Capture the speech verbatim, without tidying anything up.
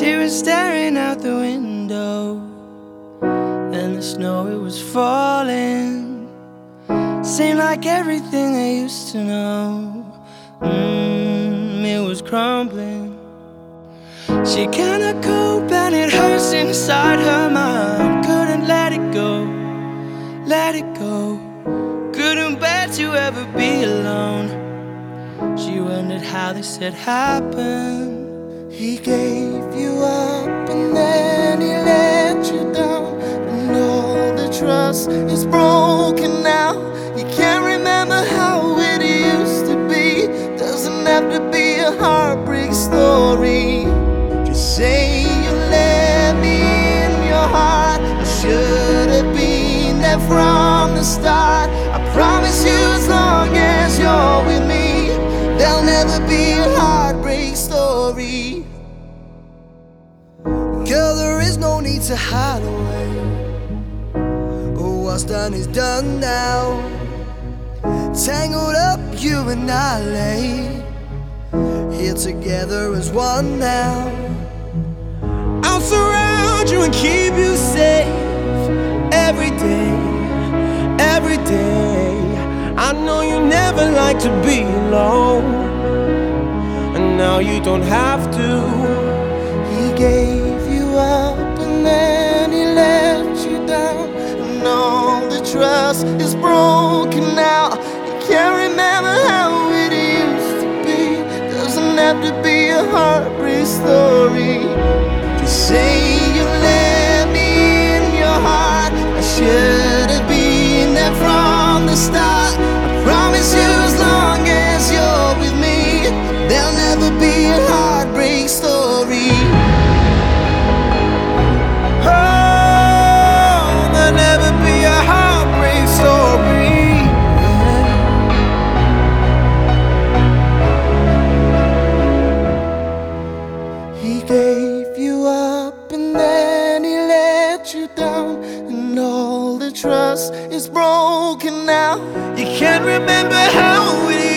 She was staring out the window, and the snow, it was falling. Seemed like everything I used to know, mm, it was crumbling. She kinda cope and it hurts inside her mind. Couldn't let it go, let it go. Couldn't bear to ever be alone. She wondered how this had happened. He gave you up and then he let you down, and all the trust is broken now. You can't remember how it used to be. Doesn't have to be a heartbreak story. Just say you let me in your heart. I should have been there from the start. I promise you, as long as you're with me, there'll never be a heartbreak story. Girl, there is no need to hide away. Oh, what's done is done now. Tangled up, you and I lay here together as one now. I'll surround you and keep you safe every day, every day. I know you never like to be alone, and now you don't have to. He gave you up and then he let you down, and all the trust is broken now. You can't remember how it used to be. Doesn't have to be a heartbreak story. Just say you let me in your heart. I should have been there from the start. I promise you, as long as you're with me, there'll never be a heartbreak story. Oh, there'll never be a heartbreak story. He gave you up and then he let you down, and all the trust is broken now. You can't remember how it